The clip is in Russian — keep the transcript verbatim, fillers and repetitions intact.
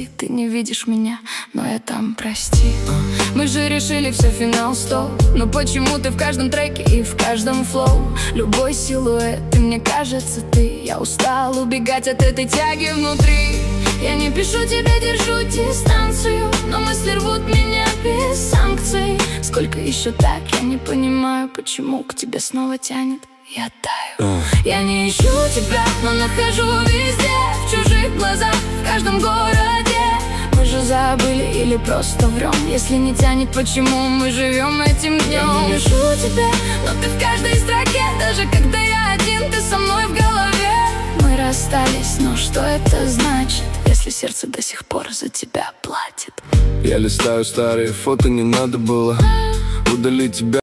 грусти. Ты не видишь меня, но я там, прости. Мы же решили все, финал, стоп. Но почему ты в каждом треке и в каждом флоу? Любой силуэт, и мне кажется, ты. Я устал убегать от этой тяги внутри. Я не пишу тебе, держу дистанцию, но мысли рвут меня без санкций. Сколько еще так, я не понимаю, почему к тебе снова тянет. Я таю. uh. Я не ищу тебя, но нахожу везде, в чужих глазах, в каждом городе. Мы же забыли или просто врем? Если не тянет, почему мы живем этим днем? Я не ищу тебя, но ты в каждой строке. Даже когда я один, ты со мной в голове. Мы расстались, но что это значит, если сердце до сих пор за тебя платит? Я листаю старые фото, не надо было удалить тебя.